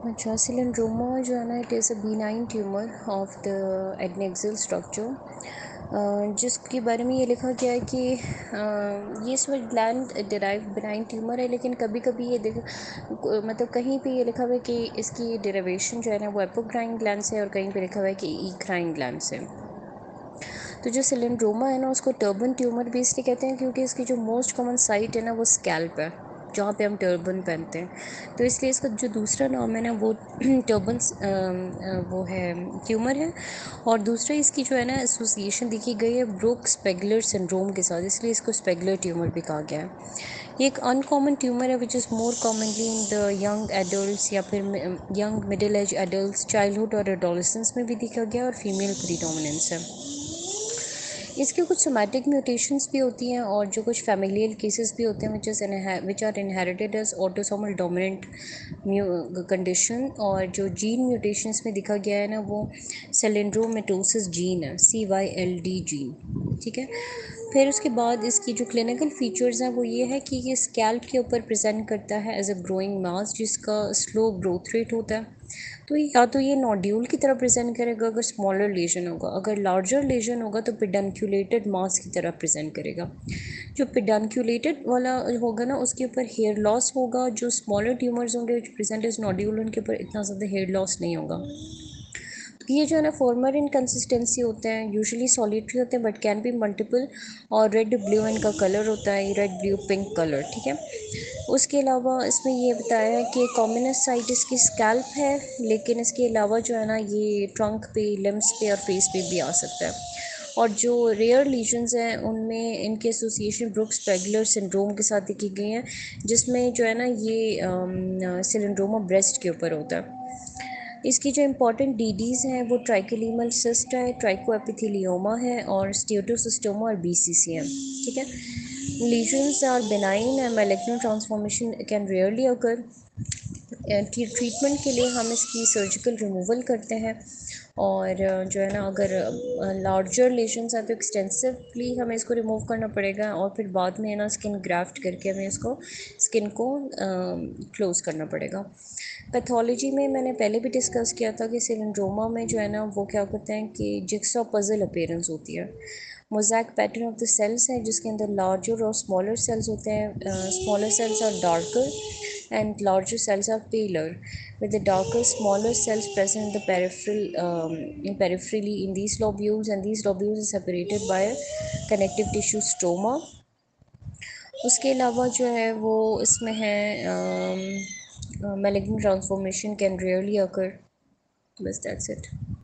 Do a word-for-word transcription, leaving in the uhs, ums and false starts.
अच्छा, सिलेंड्रोमा जो है ना, it is a benign tumour of the adnexal structure, जिसके बारे में ये लिखा गया है कि अ, ये sweat gland derive benign tumour है, लेकिन कभी कभी ये देख मतलब कहीं पे ये लिखा हुआ है कि इसकी डिराइवेशन जो है ना वो एपोक्राइन ग्लैंड से, और कहीं पे लिखा हुआ है कि ईक्राइन ग्लैंड से। तो जो सिलेंड्रोमा है ना, उसको टर्बन ट्यूमर भी इसलिए कहते हैं क्योंकि इसकी जो मोस्ट कॉमन साइट है ना वो स्कैल्प है, जहाँ पे हम टर्बन पहनते हैं। तो इसलिए इसका जो दूसरा नाम है ना वो टर्बन वो है, ट्यूमर है। और दूसरा इसकी जो है ना एसोसिएशन देखी गई है ब्रुक स्पेगलर सिंड्रोम के साथ, इसलिए इसको स्पेगलर ट्यूमर भी कहा गया है। ये एक अनकॉमन ट्यूमर है which is more commonly in the young adult या फिर young middle age adult, childhood और एडोलेसेंस में भी देखा गया, और फीमेल प्रीडोमिनेंस है। इसके कुछ सोमैटिक म्यूटेशंस भी होती हैं, और जो कुछ फैमिलियल केसेस भी होते हैं which is which are inherited as autosomal dominant condition. और जो जीन म्यूटेशंस में दिखा गया है ना वो सिलेंड्रोमेटोसिस जीन है, C Y L D gene. ठीक है। फिर उसके बाद इसकी जो क्लिनिकल फीचर्स हैं वो ये है कि ये स्कैल्प के ऊपर प्रेजेंट करता है एज अ ग्रोइंग मास, जिसका स्लो ग्रोथ रेट होता है। तो या तो ये नोड्यूल की तरह प्रेजेंट करेगा अगर स्मॉलर लेजन होगा, अगर लार्जर लेजन होगा तो पेडनक्यूलेटेड मास की तरह प्रेजेंट करेगा। जो पेडनक्यूलेटेड वाला होगा ना उसके ऊपर हेयर लॉस होगा, जो स्मॉलर ट्यूमर्स होंगे जो प्रेजेंट एज नोड्यूल उनके ऊपर इतना ज़्यादा हेयर लॉस नहीं होगा। ये जो है ना फॉर्मर इन कंसिस्टेंसी होते हैं, यूजुअली सॉलिटरी होते हैं बट कैन बी मल्टीपल, और रेड ब्लू इनका कलर होता है, रेड ब्लू पिंक कलर। ठीक है। उसके अलावा इसमें ये बताया है कि कॉमनस्ट साइट इसकी स्कैल्प है, लेकिन इसके अलावा जो है ना ये ट्रंक पे, लिम्स पे और फेस पे भी आ सकता है। और जो रेयर लीजन्स हैं उनमें इनके एसोसिएशन ब्रुक्स पेगलर सिंड्रोम के साथ देखी गई हैं, जिसमें जो है ना ये सिलेंड्रोमा ब्रेस्ट के ऊपर होता है। इसकी जो इंपॉर्टेंट डीडीज़ हैं वो ट्राइकोलीमल सिस्ट है, ट्राइकोएपिथेलियोमा है, और स्टियोटोसिस्टोमा और बीसीसी है। ठीक है। Lesions are benign and malignant transformation can rarely occur. Treatment के लिए हम इसकी सर्जिकल रिमूवल करते हैं, और जो है ना अगर लार्जर लेशंस हैं तो एक्सटेंसिवली हमें इसको रिमूव करना पड़ेगा, और फिर बाद में ना स्किन ग्राफ्ट करके हमें इसको स्किन को क्लोज करना पड़ेगा। पैथोलॉजी में मैंने पहले भी डिस्कस किया था कि सिलेंड्रोमा में जो है ना वो क्या करते हैं कि जिक्सॉ पजल अपीयरेंस होती है, mosaic pattern of the cells है जिसके अंदर लार्जर और स्मॉलर सेल्स होते हैं। Smaller cells are darker and larger cells are paler, with the darker smaller cells present in the peripheral um, in peripherally in these lobules, and these lobules are separated by a connective tissue stroma. उसके अलावा जो है वो इसमें है malignant transformation can rarely occur. बस that's it.